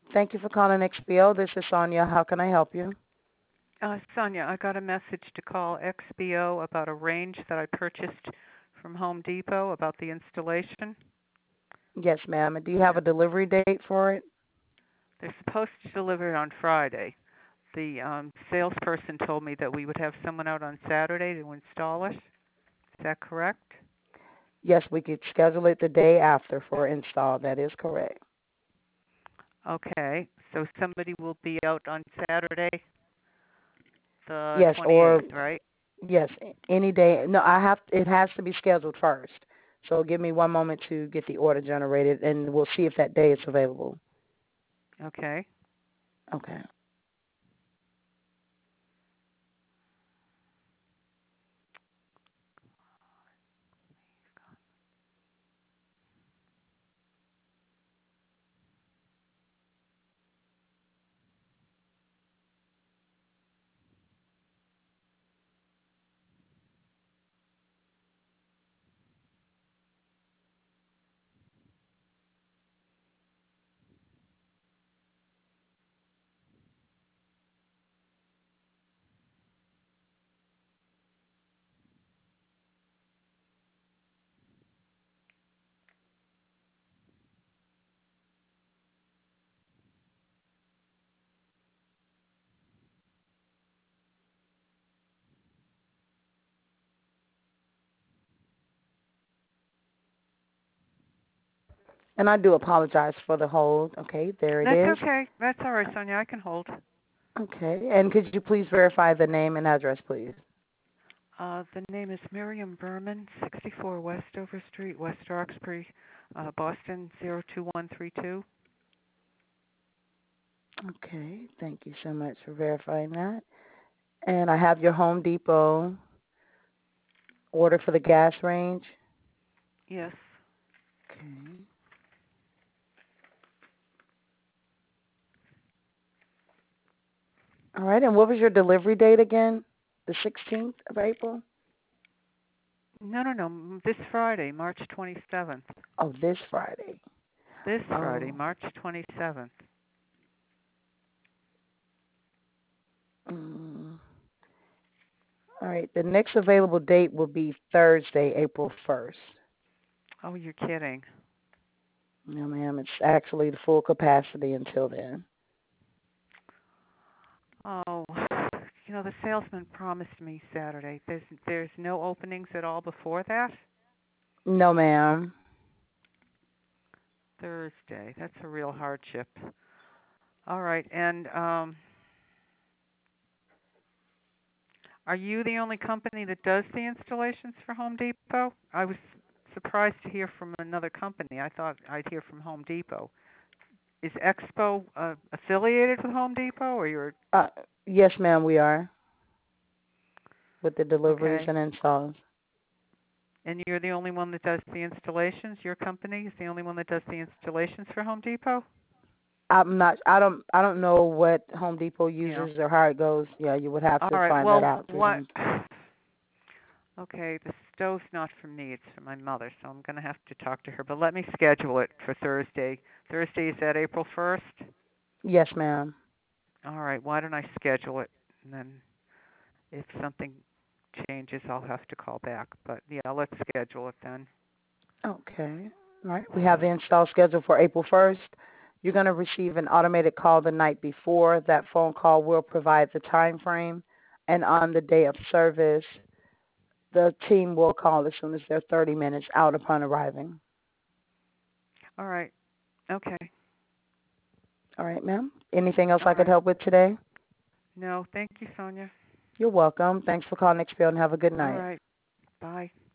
Thank you for calling XPO. This is Sonia. How can I help you? Sonia, I got a message to call XBO about a range that I purchased from Home Depot about the installation. Yes, ma'am. And do you have a delivery date for it? They're supposed to deliver it on Friday. The salesperson told me that we would have someone out on Saturday to install it. Is that correct? Yes, we could schedule it the day after for install. That is correct. Okay, so somebody will be out on Saturday, the Yes, or 28th, right? yes, any day. No, it has to be scheduled first. So give me one moment to get the order generated, and we'll see if that day is available. Okay. Okay. And I do apologize for the hold. Okay, there it That's is. okay. That's all right, Sonia. I can hold. Okay, and could you please verify the name and address, please? The name is Miriam Berman, 64 Westover Street, West Roxbury, Boston 02132. Okay, thank you so much for verifying that. And I have your Home Depot order for the gas range. Yes. Okay. All right, and what was your delivery date again? The 16th of April? No. This Friday, March 27th. Oh, this Friday. This Friday, Oh. March 27th. Mm. All right, the next available date will be Thursday, April 1st. Oh, you're kidding. No, ma'am, it's actually the full capacity until then. Oh, the salesman promised me Saturday. There's no openings at all before that? No, ma'am. Thursday. That's a real hardship. All right. And are you the only company that does the installations for Home Depot? I was surprised to hear from another company. I thought I'd hear from Home Depot. Is Expo affiliated with Home Depot, or you're Uh, yes, ma'am, we are with the deliveries okay? and installs. And you're the only one that does the installations? Your company is the only one that does the installations for Home Depot? I'm not. I don't know what Home Depot Yeah. uses or how it goes. Yeah, you would have All to right. find that Well, out through what? them. Okay, the stove's not for me. It's for my mother, so I'm going to have to talk to her. But let me schedule it for Thursday. Thursday is that April 1st? Yes, ma'am. All right. Why don't I schedule it? And then if something changes, I'll have to call back. But yeah, let's schedule it then. Okay. All right. We have the install scheduled for April 1st. You're going to receive an automated call the night before. That phone call will provide the time frame, and on the day of service, the team will call as soon as they're 30 minutes out upon arriving. All right. Okay. All right, ma'am. Anything else All I could right. help with today? No, thank you, Sonia. You're welcome. Thanks for calling XPO and have a good All night. right. Bye.